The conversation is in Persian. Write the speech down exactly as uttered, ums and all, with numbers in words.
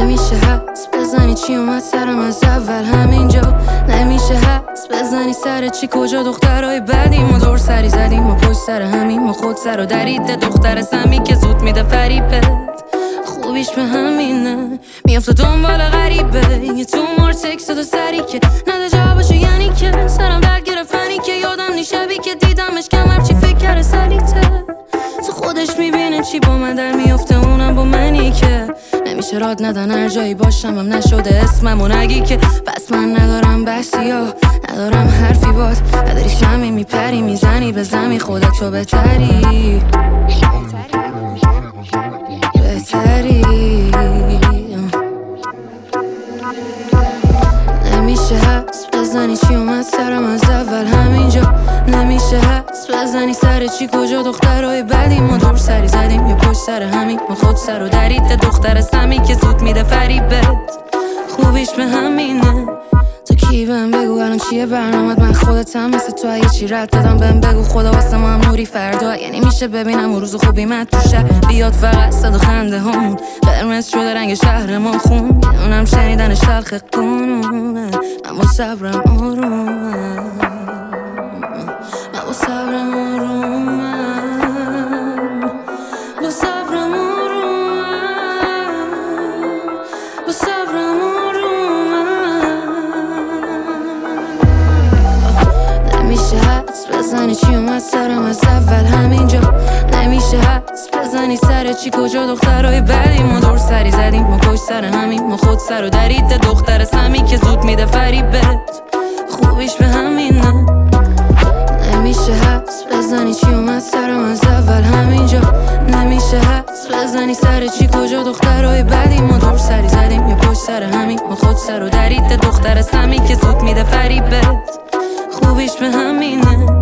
نمیشه حس بزنی چی اومد سرم از اول همینجا. نمیشه حس بزنی سر چی کجا دخترای بدیم و دور سری زدیم و پشت سر همیم و خود سر و درید دختر سمی که زود میده فریبت. خوبیش به همینه میافته دنبال غریبه یه تو مار تکست دو سری که نده جوابشو یعنی که سرم درد گرفتنی که یادم نی شبی که دیدمش کمر چی فکر کرده سلیته. تو خودش میبینه چی با من در میافته اونم با منی که نمیشه راد ندن هر جایی باشم هم نشده اسمم و نگی که پس من ندارم بحثی ها ندارم حرفی باد نداری شمی میپری میزنی به زمی خودتو بهتری بهتری. نمیشه حدس بزنی چی اومد سرم از اول همینجا. نمیشه حدس بزنی سر چی کجا دخترای بدیم ما دور سری زدیم یا پشت سر همین ما خود سر و درید دختر سمی که زود میده فریبت. خوبیش به همینه تو کی بهم بگو الان چیه برنامت من خودتم مثل تو یه چی رد دادم بهم بگو خدا واسه ما هم نوری فردا یعنی میشه ببینم اون روز خوبی من تو شهر بیاد فقط صد و خنده همون قرمز شده رنگ شهر ما خون اونم شنیدن شلخ قانونه من با صبرم آرومم من با صبرم آرومم با صبرم آرومم با صبرم نمیشه حدس بزنی چی اومد سرم از اول همینجا. نمیشه حدس بزنی سر چی کجا دخترای بدیم ما دور سری زدیم ما پشت سر همین ما خود سر و درید دختر سمی که زود میده فریبت. خوبیش به همینه نمیشه حدس بزنی چی اومد سرم از اول همینجا. نمیشه حدس بزنی سر چی کجا دخترای بدیم ما دور سری زدیم یا پشت سر همین ما خود سر و درید دختر سمی که زود میده فریبت. خوبیش به همینه